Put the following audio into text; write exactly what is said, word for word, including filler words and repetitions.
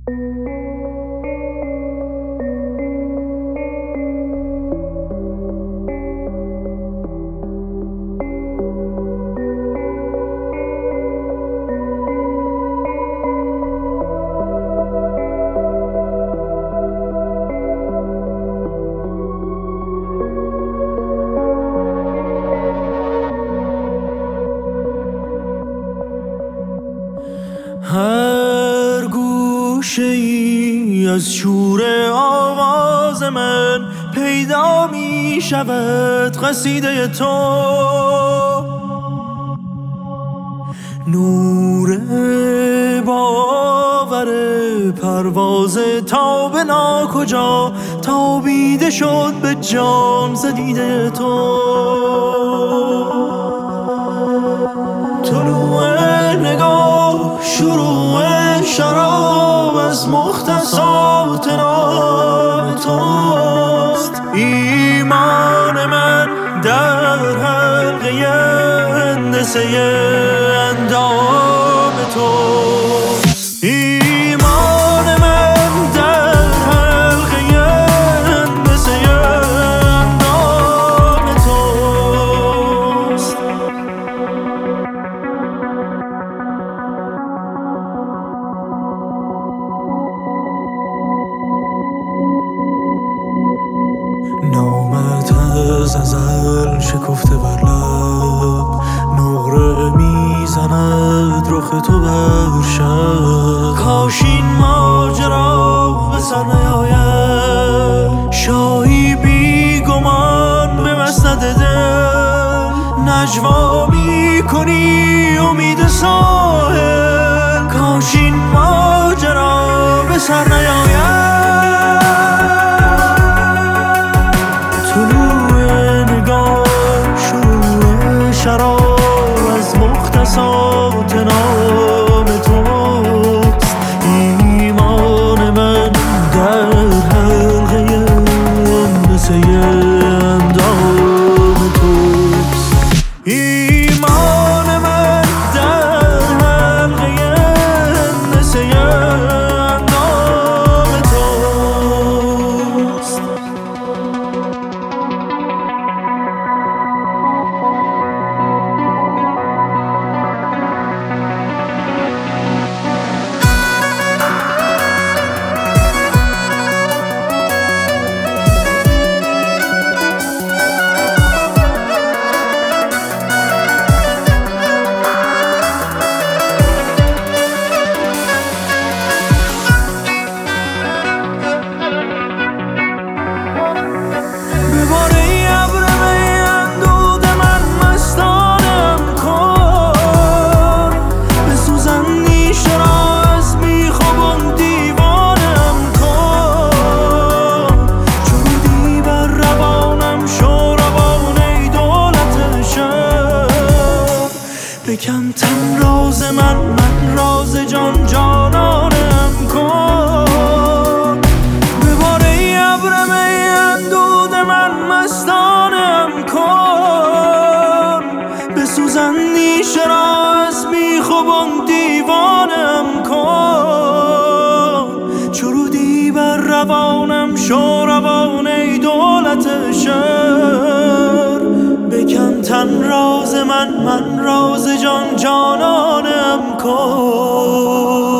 هر گوشه ای از شور آواز من پیدا می شود قصیده تو، نور باور پرواز تا به ناکجا تابیده شد به جان ز دیده تو. طلوع نگاه شروع شراب از مختصات نام توست، ایمان من در حلقه هندسه اندام توست، ایمان من در حلقه هندسه اندام توست. نامت از ازل شکفته بر لب، نقره میزند رخ تو بر شب. کاش این ماجرا به سر نیاید، شاهی بی گمان به مسند دل نجوا میکنی امید ساحل. کاش این ماجرا به سر نیاید. شراب از مختصات نام توست، ایمان من در حلقه هندسه اندام توست، ایمان من در حلقه هندسه اندام توست. بکن تن راز من، من راز جان جانانم کن. بباره ای ابر می اندود من مستانم کن. بسوزن نیشه را از بیخوبان دیوانم کن. چرودی بر روانم شو روان ای دولت شهر. بکن تن راز من، من راز جان جانانم کن.